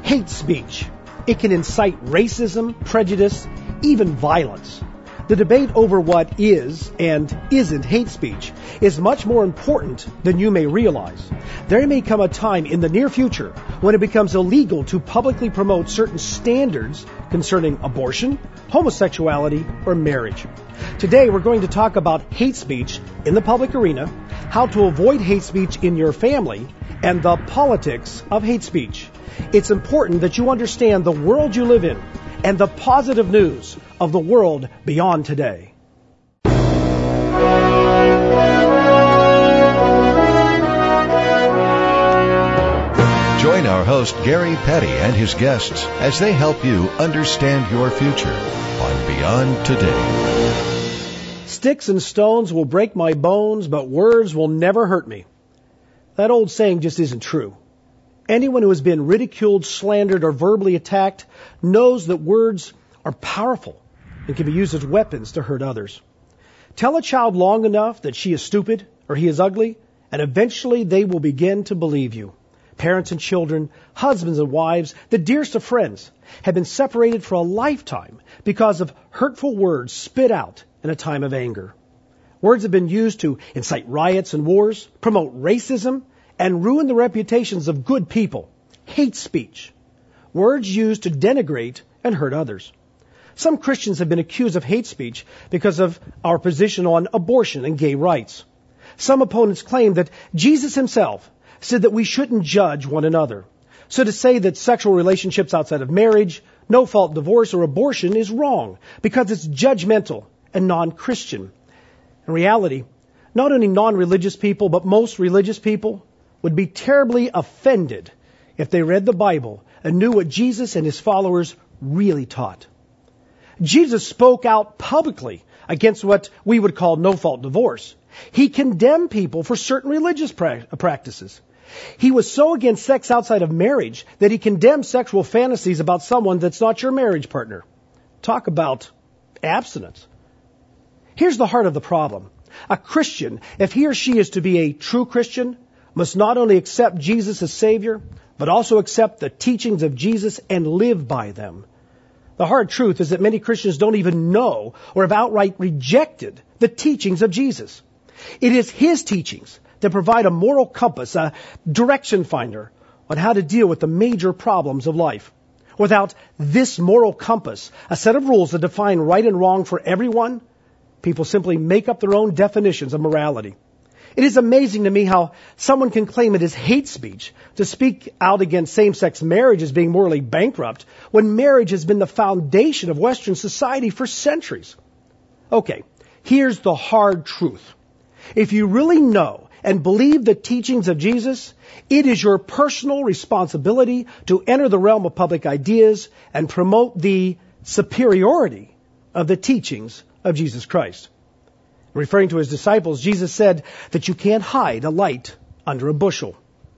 Hate speech. It can incite racism, prejudice, even violence. The debate over what is and isn't hate speech is much more important than you may realize. There may come a time in the near future when it becomes illegal to publicly promote certain standards concerning abortion, homosexuality, or marriage. Today we're going to talk about hate speech in the public arena, how to avoid hate speech in your family, and the politics of hate speech. It's important that you understand the world you live in and the positive news of the world beyond today. Join our host Gary Petty and his guests as they help you understand your future on Beyond Today. Sticks and stones will break my bones, but words will never hurt me. That old saying just isn't true. Anyone who has been ridiculed, slandered, or verbally attacked knows that words are powerful and can be used as weapons to hurt others. Tell a child long enough that she is stupid or he is ugly, and eventually they will begin to believe you. Parents and children, husbands and wives, the dearest of friends have been separated for a lifetime because of hurtful words spit out in a time of anger. Words have been used to incite riots and wars, promote racism, and ruin the reputations of good people. Hate speech. Words used to denigrate and hurt others. Some Christians have been accused of hate speech because of our position on abortion and gay rights. Some opponents claim that Jesus himself said that we shouldn't judge one another. So to say that sexual relationships outside of marriage, no-fault divorce, or abortion is wrong because it's judgmental and non-Christian. In reality, not only non-religious people, but most religious people would be terribly offended if they read the Bible and knew what Jesus and his followers really taught. Jesus spoke out publicly against what we would call no-fault divorce. He condemned people for certain religious practices. He was so against sex outside of marriage that he condemned sexual fantasies about someone that's not your marriage partner. Talk about abstinence. Here's the heart of the problem. A Christian, if he or she is to be a true Christian, must not only accept Jesus as Savior, but also accept the teachings of Jesus and live by them. The hard truth is that many Christians don't even know or have outright rejected the teachings of Jesus. It is his teachings that provide a moral compass, a direction finder on how to deal with the major problems of life. Without this moral compass, a set of rules that define right and wrong for everyone, people simply make up their own definitions of morality. It is amazing to me how someone can claim it is hate speech to speak out against same-sex marriage as being morally bankrupt when marriage has been the foundation of Western society for centuries. Okay, here's the hard truth. If you really know and believe the teachings of Jesus, it is your personal responsibility to enter the realm of public ideas and promote the superiority of the teachings of Jesus Christ. Referring to his disciples, Jesus said that you can't hide a light under a bushel.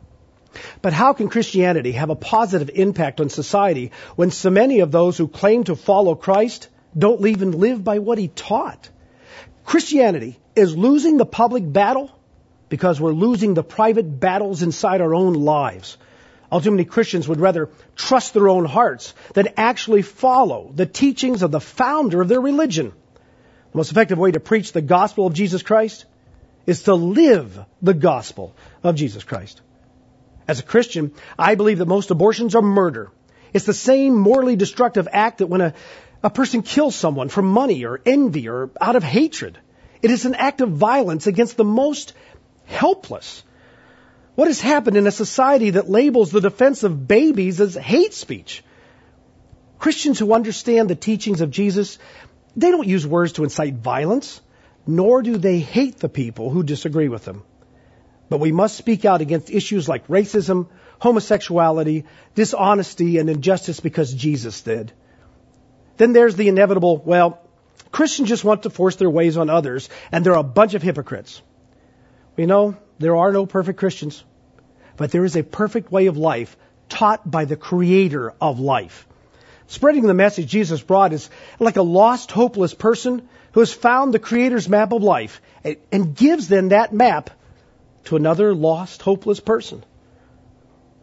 But how can Christianity have a positive impact on society when so many of those who claim to follow Christ don't even live by what he taught? Christianity is losing the public battle because we're losing the private battles inside our own lives. Ultimately, Christians would rather trust their own hearts than actually follow the teachings of the founder of their religion. The most effective way to preach the gospel of Jesus Christ is to live the gospel of Jesus Christ. As a Christian, I believe that most abortions are murder. It's the same morally destructive act that when a person kills someone for money or envy or out of hatred. It is an act of violence against the most helpless. What has happened in a society that labels the defense of babies as hate speech? Christians who understand the teachings of Jesus, they don't use words to incite violence, nor do they hate the people who disagree with them. But we must speak out against issues like racism, homosexuality, dishonesty, and injustice because Jesus did. Then there's the inevitable, well, Christians just want to force their ways on others, and they're a bunch of hypocrites. We know there are no perfect Christians, but there is a perfect way of life taught by the Creator of life. Spreading the message Jesus brought is like a lost, hopeless person who has found the Creator's map of life and gives then that map to another lost, hopeless person.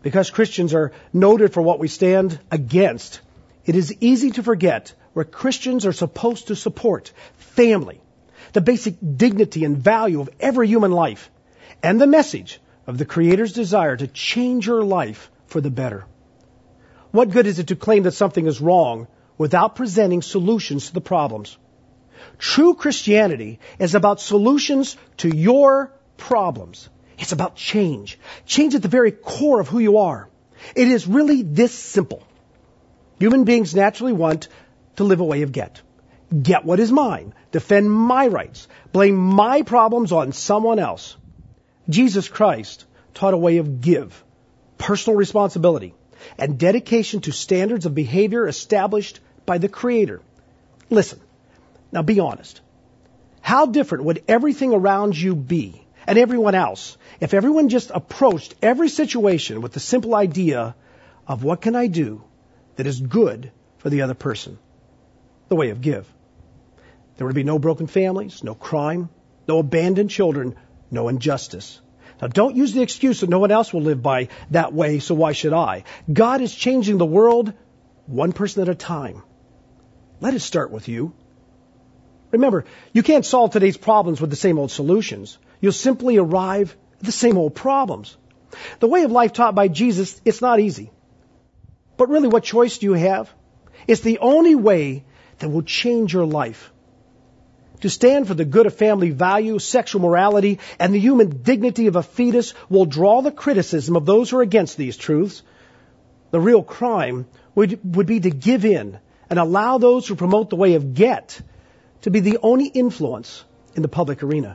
Because Christians are noted for what we stand against, it is easy to forget where Christians are supposed to support family, the basic dignity and value of every human life, and the message of the Creator's desire to change your life for the better. What good is it to claim that something is wrong without presenting solutions to the problems? True Christianity is about solutions to your problems. It's about change. Change at the very core of who you are. It is really this simple. Human beings naturally want to live a way of get. Get what is mine. Defend my rights. Blame my problems on someone else. Jesus Christ taught a way of give, personal responsibility, and dedication to standards of behavior established by the Creator. Listen, now be honest. How different would everything around you be, and everyone else, if everyone just approached every situation with the simple idea of what can I do that is good for the other person? The way of give. There would be no broken families, no crime, no abandoned children, no injustice. Now, don't use the excuse that no one else will live by that way, so why should I? God is changing the world one person at a time. Let it start with you. Remember, you can't solve today's problems with the same old solutions. You'll simply arrive at the same old problems. The way of life taught by Jesus, it's not easy. But really, what choice do you have? It's the only way that will change your life. To stand for the good of family values, sexual morality, and the human dignity of a fetus will draw the criticism of those who are against these truths. The real crime would be to give in and allow those who promote the way of get to be the only influence in the public arena.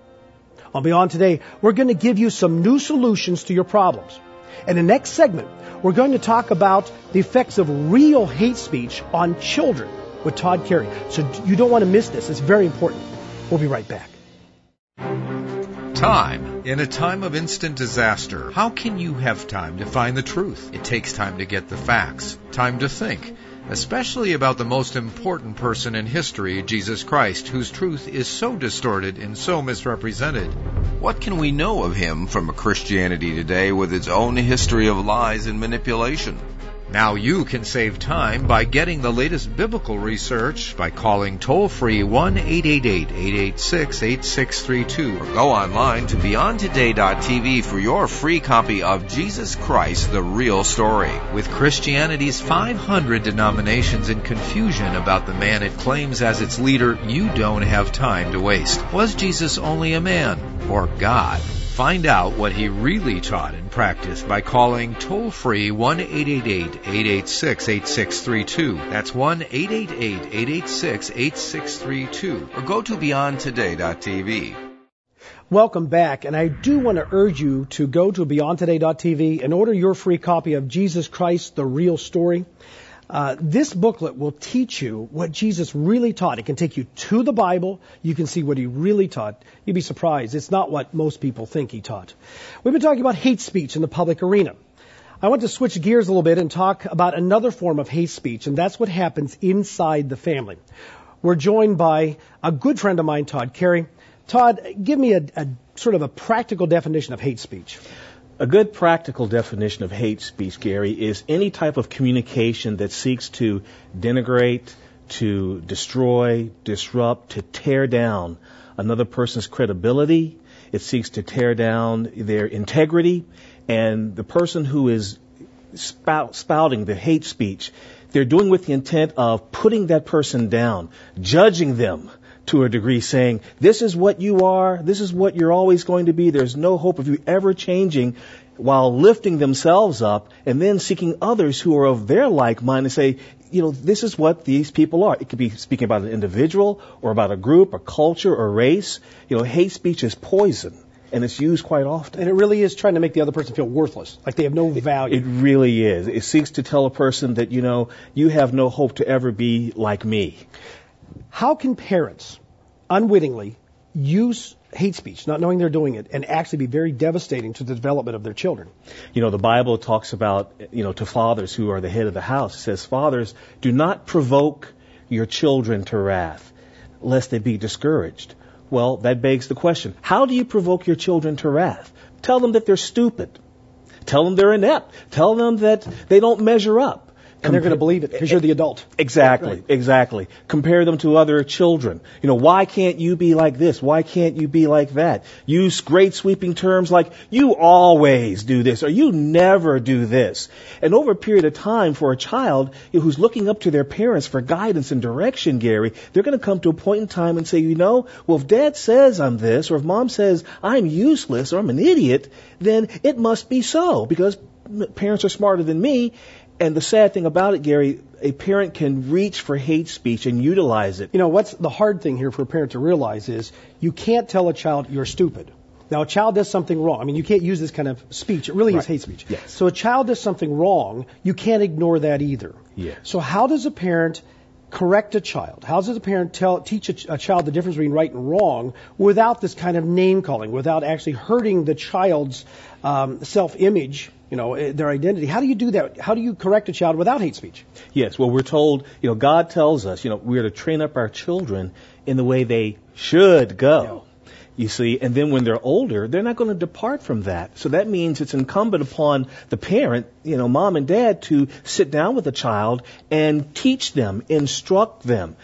On Beyond Today, we're going to give you some new solutions to your problems. In the next segment, we're going to talk about the effects of real hate speech on children with Todd Carey. So you don't want to miss this. It's very important. We'll be right back. Time. In a time of instant disaster, how can you have time to find the truth? It takes time to get the facts, time to think, especially about the most important person in history, Jesus Christ, whose truth is so distorted and so misrepresented. What can we know of him from a Christianity today with its own history of lies and manipulation? Now you can save time by getting the latest biblical research by calling toll-free 1-888-886-8632 or go online to BeyondToday.tv for your free copy of Jesus Christ, the Real Story. With Christianity's 500 denominations in confusion about the man it claims as its leader, you don't have time to waste. Was Jesus only a man or God? Find out what he really taught and practiced by calling toll-free 1-888-886-8632. That's 1-888-886-8632. Or go to BeyondToday.tv. Welcome back, and I do want to urge you to go to BeyondToday.tv and order your free copy of Jesus Christ, the Real Story. This booklet will teach you what Jesus really taught. It can take you to the Bible. You can see what he really taught. You'd be surprised. It's not what most people think he taught. We've been talking about hate speech in the public arena. I want to switch gears a little bit and talk about another form of hate speech, and that's what happens inside the family. We're joined by a good friend of mine, Todd Carey. Todd, give me a sort of a practical definition of hate speech. A good practical definition of hate speech, Gary, is any type of communication that seeks to denigrate, to destroy, disrupt, to tear down another person's credibility. It seeks to tear down their integrity. And the person who is spouting the hate speech, they're doing with the intent of putting that person down, judging them to a degree, saying, this is what you are, this is what you're always going to be, there's no hope of you ever changing, while lifting themselves up and then seeking others who are of their like mind and say, this is what these people are. It could be speaking about an individual or about a group, a culture, or race. Hate speech is poison, and it's used quite often. And it really is trying to make the other person feel worthless, like they have no value. It really is. It seeks to tell a person that, you have no hope to ever be like me. How can parents unwittingly use hate speech, not knowing they're doing it, and actually be very devastating to the development of their children? The Bible talks about, to fathers who are the head of the house. It says, fathers, do not provoke your children to wrath, lest they be discouraged. Well, that begs the question, how do you provoke your children to wrath? Tell them that they're stupid. Tell them they're inept. Tell them that they don't measure up. And they're going to believe it because you're the adult. Exactly, right. Exactly. Compare them to other children. Why can't you be like this? Why can't you be like that? Use great sweeping terms like, you always do this, or you never do this. And over a period of time for a child who's looking up to their parents for guidance and direction, Gary, they're going to come to a point in time and say, well, if Dad says I'm this, or if Mom says I'm useless or I'm an idiot, then it must be so, because parents are smarter than me. And the sad thing about it, Gary, a parent can reach for hate speech and utilize it. What's the hard thing here for a parent to realize is you can't tell a child you're stupid. Now, a child does something wrong. You can't use this kind of speech. It really is hate speech. Yes. So a child does something wrong, you can't ignore that either. Yes. So how does a parent correct a child? How does a parent teach a child the difference between right and wrong without this kind of name calling, without actually hurting the child's self-image, their identity? How do you do that? How do you correct a child without hate speech? Yes, well, we're told, God tells us, we're to train up our children in the way they should go. Yeah. You see, and then when they're older, they're not going to depart from that. So that means it's incumbent upon the parent, mom and dad, to sit down with the child and teach them, instruct them.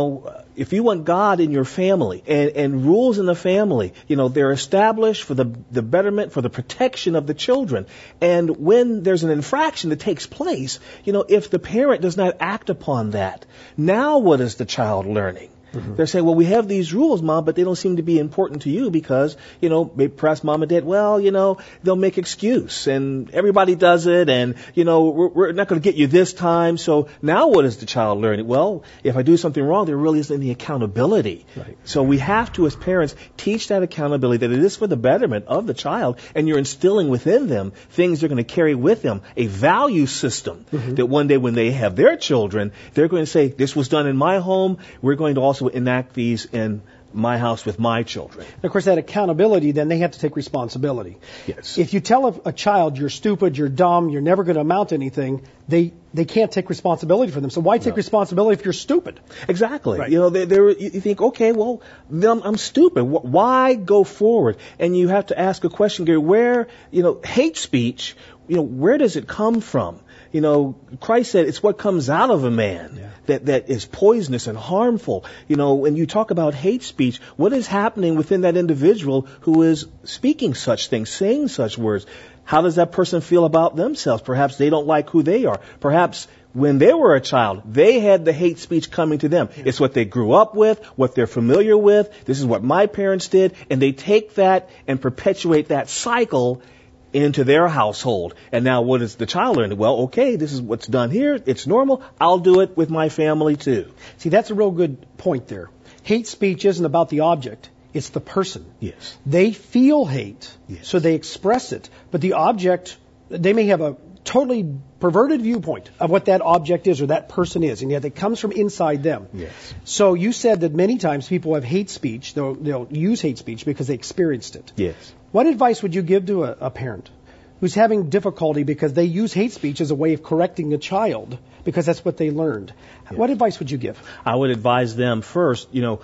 If you want God in your family and rules in the family, they're established for the betterment, for the protection of the children. And when there's an infraction that takes place, if the parent does not act upon that, now what is the child learning? Mm-hmm. They're saying, well, we have these rules, Mom, but they don't seem to be important to you because, maybe perhaps Mom and Dad, they'll make excuse and everybody does it and, we're not going to get you this time. So now what is the child learning? Well, if I do something wrong, there really isn't any accountability. Right. So we have to, as parents, teach that accountability, that it is for the betterment of the child, and you're instilling within them things they're going to carry with them, a value system that one day when they have their children, they're going to say, this was done in my home, we're going to also enact these in my house with my children. And of course, that accountability, then they have to take responsibility. Yes. If you tell a child you're stupid, you're dumb, you're never going to amount to anything, they can't take responsibility for them. So why take responsibility if you're stupid? Exactly. Right. You think, okay, well, then I'm stupid. Why go forward? And you have to ask a question, Gary, where, hate speech, where does it come from? Christ said it's what comes out of a man that is poisonous and harmful. When you talk about hate speech, what is happening within that individual who is speaking such things, saying such words? How does that person feel about themselves? Perhaps they don't like who they are. Perhaps when they were a child, they had the hate speech coming to them. It's what they grew up with, what they're familiar with. This is what my parents did. And they take that and perpetuate that cycle into their household. And now what is the child learning? Well, okay, this is what's done here. It's normal. I'll do it with my family too. See, that's a real good point there. Hate speech isn't about the object. It's the person. Yes. They feel hate, Yes. so they express it. But the object, they may have a totally perverted viewpoint of what that object is or that person is, and yet it comes from inside them. Yes. So you said that many times people have hate speech. They'll use hate speech because they experienced it. Yes. What advice would you give to a parent who's having difficulty because they use hate speech as a way of correcting a child because that's what they learned? Yeah. What advice would you give? I would advise them first,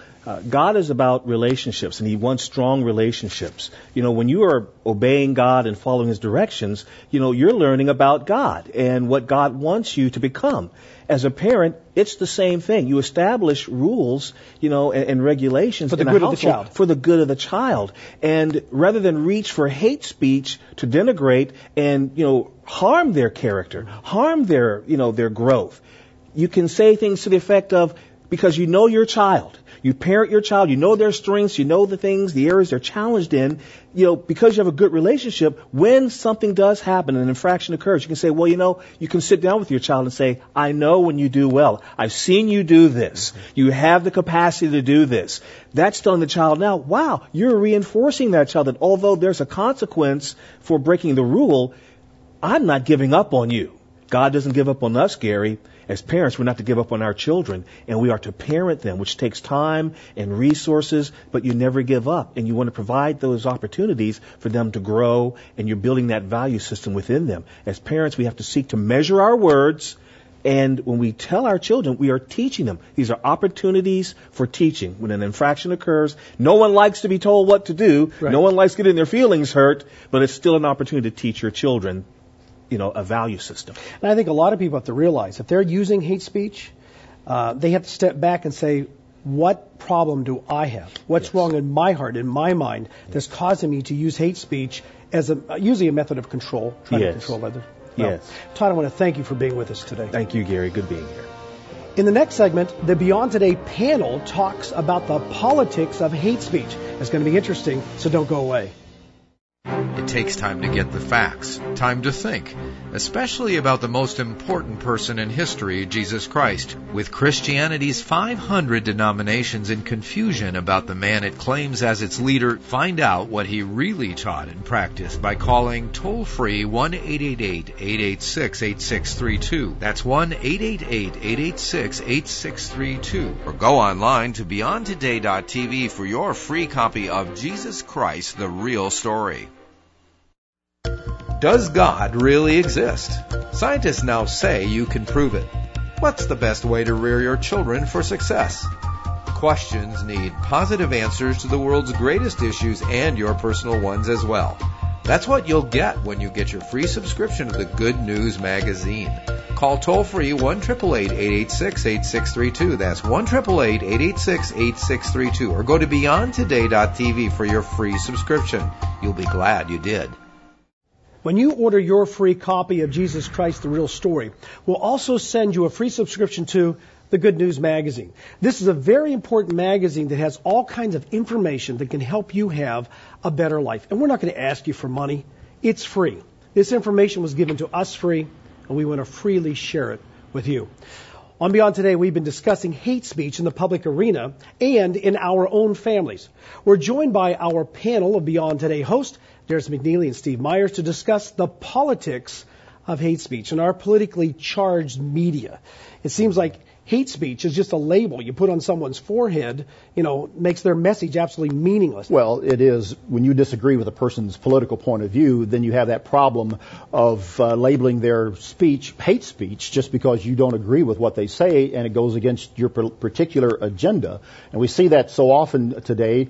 God is about relationships, and He wants strong relationships. When you are obeying God and following His directions, you're learning about God and what God wants you to become. As a parent, it's the same thing. You establish rules, and regulations for the in good a of the child. For the good of the child. And rather than reach for hate speech to denigrate and, harm their character, harm their growth, you can say things to the effect of, because you know your child, you parent your child, you know their strengths, you know the things, the areas they're challenged in, because you have a good relationship, when something does happen, an infraction occurs, you can say, well, you can sit down with your child and say, I know when you do well. I've seen you do this. You have the capacity to do this. That's telling the child now, wow, you're reinforcing that child that although there's a consequence for breaking the rule, I'm not giving up on you. God doesn't give up on us, Gary. As parents, we're not to give up on our children, and we are to parent them, which takes time and resources, but you never give up. And you want to provide those opportunities for them to grow, and you're building that value system within them. As parents, we have to seek to measure our words And when we tell our children, we are teaching them. These are opportunities for teaching. When an infraction occurs, no one likes to be told what to do. Right. No one likes getting their feelings hurt, but it's still an opportunity to teach your children, a value system. And I think a lot of people have to realize if they're using hate speech, they have to step back and say, what problem do I have? What's wrong in my heart, in my mind, that's causing me to use hate speech as usually a method of control, trying to control others? Yes. Todd, I want to thank you for being with us today. Thank you, Gary. Good being here. In the next segment, the Beyond Today panel talks about the politics of hate speech. It's going to be interesting, so don't go away. It takes time to get the facts, time to think, especially about the most important person in history, Jesus Christ. With Christianity's 500 denominations in confusion about the man it claims as its leader, find out what he really taught and practiced by calling toll-free 1-888-886-8632. That's 1-888-886-8632. Or go online to BeyondToday.tv for your free copy of Jesus Christ, the Real Story. Does God really exist? Scientists now say you can prove it. What's the best way to rear your children for success? Questions need positive answers to the world's greatest issues and your personal ones as well. That's what you'll get when you get your free subscription to the Good News Magazine. Call toll-free 1-888-886-8632. That's 1-888-886-8632. Or go to BeyondToday.tv for your free subscription. You'll be glad you did. When you order your free copy of Jesus Christ, the Real Story, we'll also send you a free subscription to the Good News Magazine. This is a very important magazine that has all kinds of information that can help you have a better life. And we're not going to ask you for money. It's free. This information was given to us free, and we want to freely share it with you. On Beyond Today, we've been discussing hate speech in the public arena and in our own families. We're joined by our panel of Beyond Today hosts, Darius McNeely and Steve Myers, to discuss the politics of hate speech in our politically charged media. It seems like hate speech is just a label you put on someone's forehead, makes their message absolutely meaningless. Well, it is. When you disagree with a person's political point of view, then you have that problem of labeling their speech hate speech just because you don't agree with what they say and it goes against your particular agenda. And we see that so often today.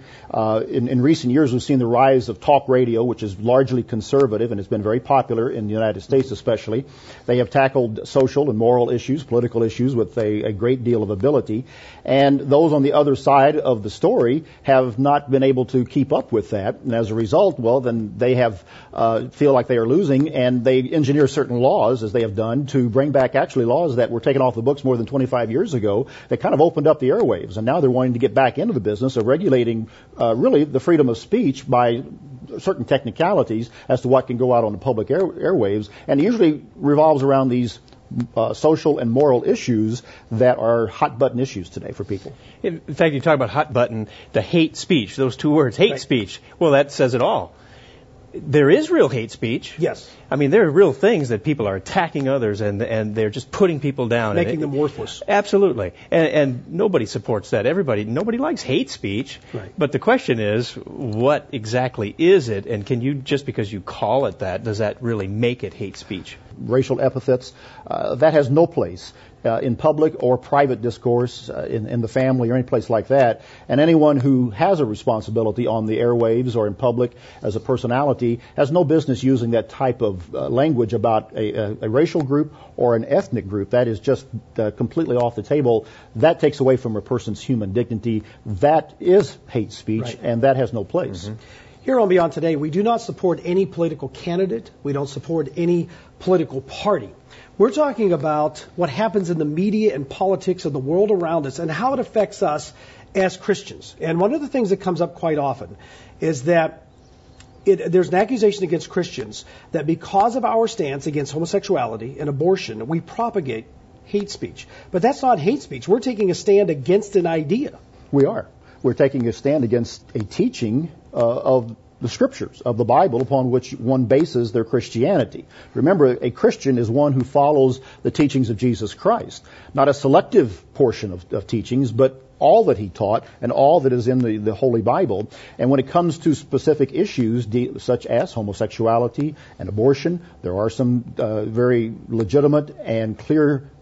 In recent years, we've seen the rise of talk radio, which is largely conservative and has been very popular in the United States especially. They have tackled social and moral issues, political issues with a great deal of ability. And those on the other side of the story have not been able to keep up with that. And as a result, then they have feel like they are losing, and they engineer certain laws, as they have done, to bring back actually laws that were taken off the books more than 25 years ago that kind of opened up the airwaves. And now they're wanting to get back into the business of regulating really the freedom of speech by certain technicalities as to what can go out on the public airwaves. And it usually revolves around these social and moral issues that are hot button issues today for people. In fact, you talk about hot button, the hate speech, those two words, hate speech. Well, that says it all. There is real hate speech. Yes. I mean, there are real things that people are attacking others and they're just putting people down. Making them worthless. Absolutely. And nobody supports that. Nobody likes hate speech. Right. But the question is, what exactly is it? And can you, just because you call it that, does that really make it hate speech? Racial epithets, that has no place in public or private discourse, in the family or any place like that. And anyone who has a responsibility on the airwaves or in public as a personality has no business using that type of language about a racial group or an ethnic group. That is just completely off the table. That takes away from a person's human dignity. That is hate speech, right. And that has no place. Mm-hmm. Here on Beyond Today, we do not support any political candidate. We don't support any political party. We're talking about what happens in the media and politics of the world around us and how it affects us as Christians. And one of the things that comes up quite often is that there's an accusation against Christians that because of our stance against homosexuality and abortion, we propagate hate speech. But that's not hate speech. We're taking a stand against an idea. We are. We're taking a stand against a teaching of the Scriptures, of the Bible, upon which one bases their Christianity. Remember, a Christian is one who follows the teachings of Jesus Christ. Not a selective portion of teachings, but all that he taught and all that is in the Holy Bible. And when it comes to specific issues such as homosexuality and abortion, there are some very legitimate and clear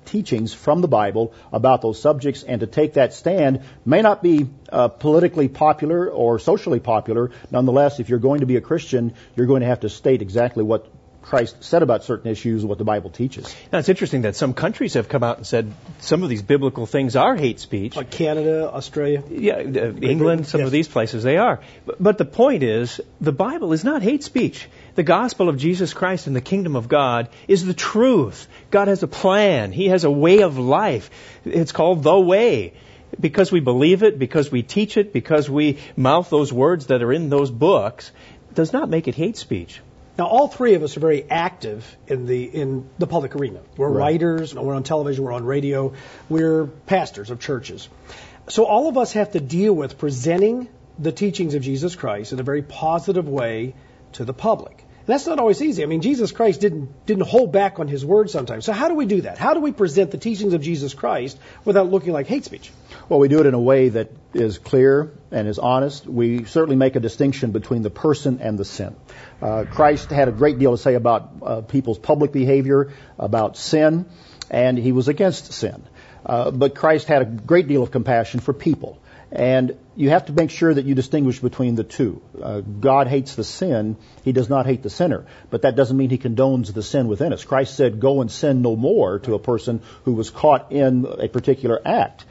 teachings from the Bible about those subjects, and to take that stand may not be politically popular or socially popular. Nonetheless, if you're going to be a Christian, you're going to have to state exactly what Christ said about certain issues and what the Bible teaches. Now, it's interesting that some countries have come out and said some of these biblical things are hate speech. Like Canada, Australia? Yeah, England, some of these places, they are. But the point is, the Bible is not hate speech. The gospel of Jesus Christ and the kingdom of God is the truth. God has a plan. He has a way of life. It's called the way. Because we believe it, because we teach it, because we mouth those words that are in those books, does not make it hate speech. Now, all three of us are very active in the public arena. We're writers, we're on television, we're on radio, we're pastors of churches. So all of us have to deal with presenting the teachings of Jesus Christ in a very positive way to the public. And that's not always easy. I mean, Jesus Christ didn't hold back on his word sometimes. So how do we do that? How do we present the teachings of Jesus Christ without looking like hate speech? Well, we do it in a way that is clear and is honest. We certainly make a distinction between the person and the sin. Christ had a great deal to say about people's public behavior, about sin, and he was against sin. But Christ had a great deal of compassion for people. And you have to make sure that you distinguish between the two. God hates the sin. He does not hate the sinner. But that doesn't mean he condones the sin within us. Christ said, go and sin no more to a person who was caught in a particular act.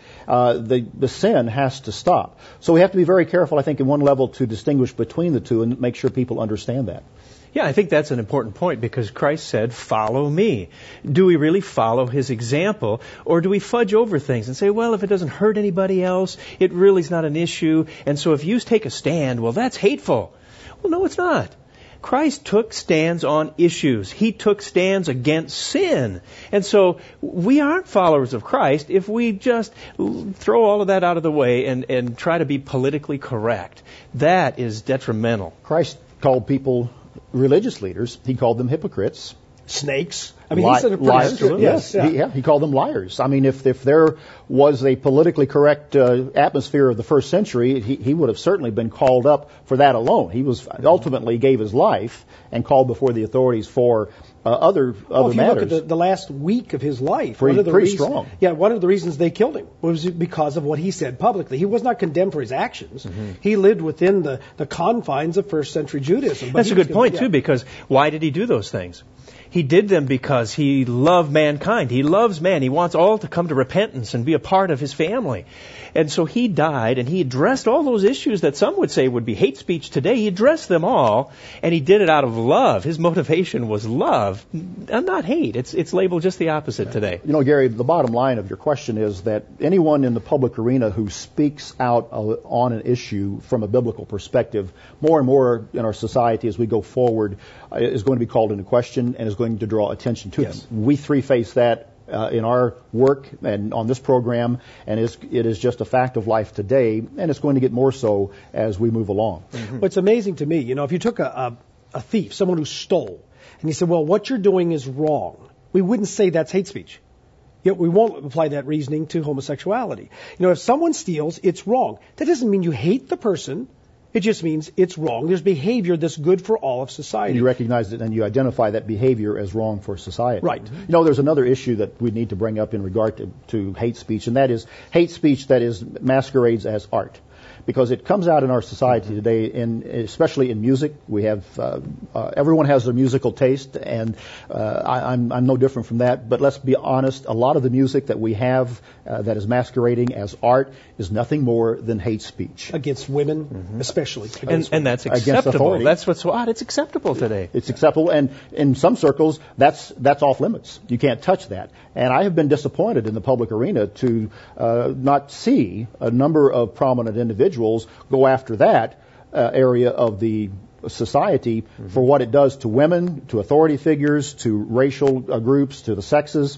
The sin has to stop. So we have to be very careful, I think, in one level to distinguish between the two and make sure people understand that. Yeah, I think that's an important point because Christ said, follow me. Do we really follow his example, or do we fudge over things and say, well, if it doesn't hurt anybody else, it really is not an issue, and so if you take a stand, well, that's hateful. Well, no, it's not. Christ took stands on issues. He took stands against sin. And so we aren't followers of Christ if we just throw all of that out of the way and try to be politically correct. That is detrimental. Christ called people religious leaders. He called them hypocrites. Snakes. I mean, he said it pretty liars. Yes, he called them liars. I mean, if there was a politically correct atmosphere of the first century, he would have certainly been called up for that alone. He was ultimately gave his life and called before the authorities for other if matters. You look at the last week of his life, pretty strong. Yeah, one of the reasons they killed him was because of what he said publicly. He was not condemned for his actions. Mm-hmm. He lived within the confines of first century Judaism. That's a good point, too, because why did he do those things? He did them because he loved mankind. He loves man. He wants all to come to repentance and be a part of his family. And so he died, and he addressed all those issues that some would say would be hate speech today. He addressed them all, and he did it out of love. His motivation was love, and not hate. It's labeled just the opposite today. You know, Gary, the bottom line of your question is that anyone in the public arena who speaks out on an issue from a biblical perspective, more and more in our society as we go forward, is going to be called into question and is going to draw attention to them. We three face that in our work and on this program, and it is just a fact of life today, and it's going to get more so as we move along. Mm-hmm. Well, it's amazing to me, you know, if you took a thief, someone who stole, and you said, well, what you're doing is wrong, we wouldn't say that's hate speech. Yet we won't apply that reasoning to homosexuality. You know, if someone steals, it's wrong. That doesn't mean you hate the person. It just means it's wrong. There's behavior that's good for all of society. You recognize it and you identify that behavior as wrong for society. Right. You know, there's another issue that we need to bring up in regard to hate speech, and that is hate speech that is masquerades as art. Because it comes out in our society today, especially in music. We have everyone has their musical taste, and I'm no different from that. But let's be honest: a lot of the music that we have that is masquerading as art is nothing more than hate speech against women, especially. And that's acceptable. That's what's so odd. It's acceptable today. It's acceptable, and in some circles, that's off limits. You can't touch that. And I have been disappointed in the public arena to not see a number of prominent individuals go after that area of the society for what it does to women, to authority figures, to racial groups, to the sexes.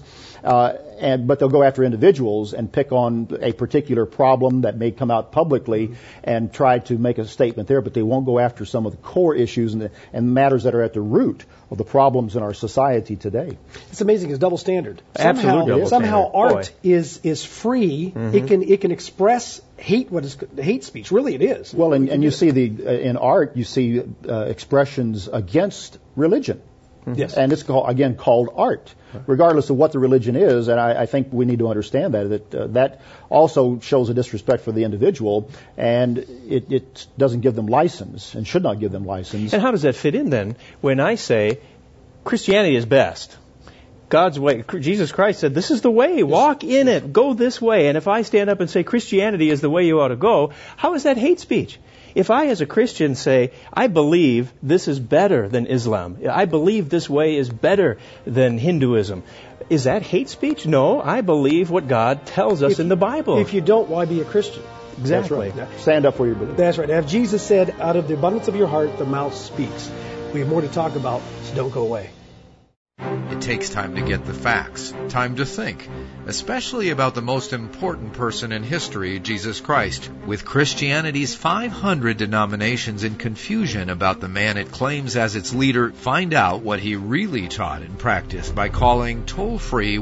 But they'll go after individuals and pick on a particular problem that may come out publicly and try to make a statement there, but they won't go after some of the core issues and matters that are at the root of the problems in our society today. It's amazing. It's double standard. Somehow art is free. It can express hate speech. Really, it is. Well, and you see in art, you see expressions against religion. Yes. And it's called art, regardless of what the religion is. And I think we need to understand that also shows a disrespect for the individual, and it doesn't give them license and should not give them license. And how does that fit in then when I say Christianity is best? God's way. Jesus Christ said, this is the way. Walk in it. Go this way. And if I stand up and say Christianity is the way you ought to go, how is that hate speech? If I, as a Christian, say, I believe this is better than Islam, I believe this way is better than Hinduism, is that hate speech? No, I believe what God tells us in the Bible. If you don't, why be a Christian? Exactly. That's right. Stand up for your belief. That's right. As Jesus said, out of the abundance of your heart, the mouth speaks. We have more to talk about, so don't go away. It takes time to get the facts, time to think, especially about the most important person in history, Jesus Christ. With Christianity's 500 denominations in confusion about the man it claims as its leader, find out what he really taught and practiced by calling toll-free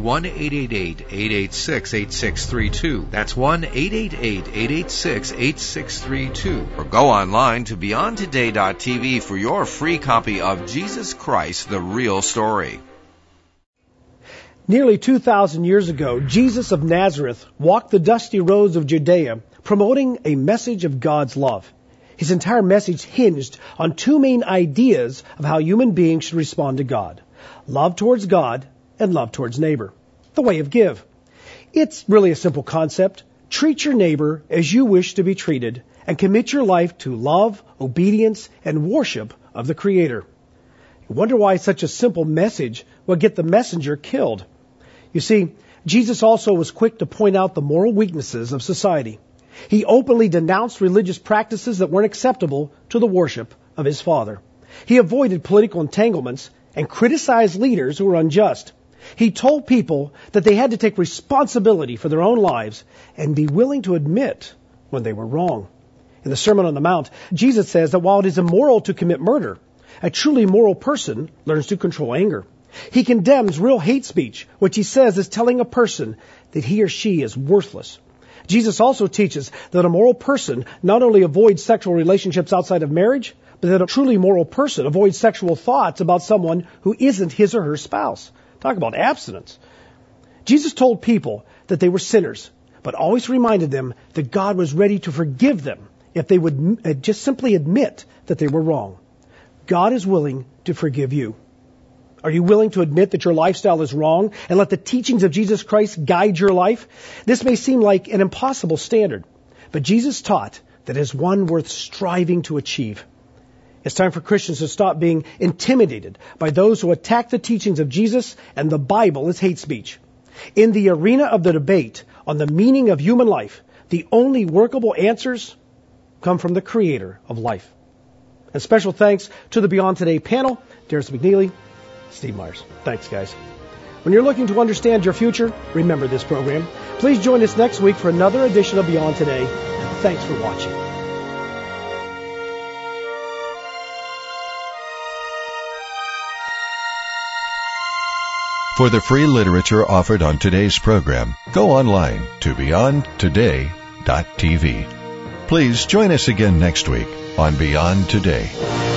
1-888-886-8632. That's 1-888-886-8632. Or go online to BeyondToday.tv for your free copy of Jesus Christ, the Real Story. Nearly 2,000 years ago, Jesus of Nazareth walked the dusty roads of Judea, promoting a message of God's love. His entire message hinged on two main ideas of how human beings should respond to God: love towards God and love towards neighbor. The way of give. It's really a simple concept. Treat your neighbor as you wish to be treated, and commit your life to love, obedience, and worship of the Creator. You wonder why such a simple message would get the messenger killed. You see, Jesus also was quick to point out the moral weaknesses of society. He openly denounced religious practices that weren't acceptable to the worship of his Father. He avoided political entanglements and criticized leaders who were unjust. He told people that they had to take responsibility for their own lives and be willing to admit when they were wrong. In the Sermon on the Mount, Jesus says that while it is immoral to commit murder, a truly moral person learns to control anger. He condemns real hate speech, which he says is telling a person that he or she is worthless. Jesus also teaches that a moral person not only avoids sexual relationships outside of marriage, but that a truly moral person avoids sexual thoughts about someone who isn't his or her spouse. Talk about abstinence. Jesus told people that they were sinners, but always reminded them that God was ready to forgive them if they would just simply admit that they were wrong. God is willing to forgive you. Are you willing to admit that your lifestyle is wrong and let the teachings of Jesus Christ guide your life? This may seem like an impossible standard, but Jesus taught that it is one worth striving to achieve. It's time for Christians to stop being intimidated by those who attack the teachings of Jesus and the Bible as hate speech. In the arena of the debate on the meaning of human life, the only workable answers come from the Creator of life. And special thanks to the Beyond Today panel, Darius McNeely, Steve Myers. Thanks, guys. When you're looking to understand your future, remember this program. Please join us next week for another edition of Beyond Today. Thanks for watching. For the free literature offered on today's program, go online to BeyondToday.tv. Please join us again next week on Beyond Today.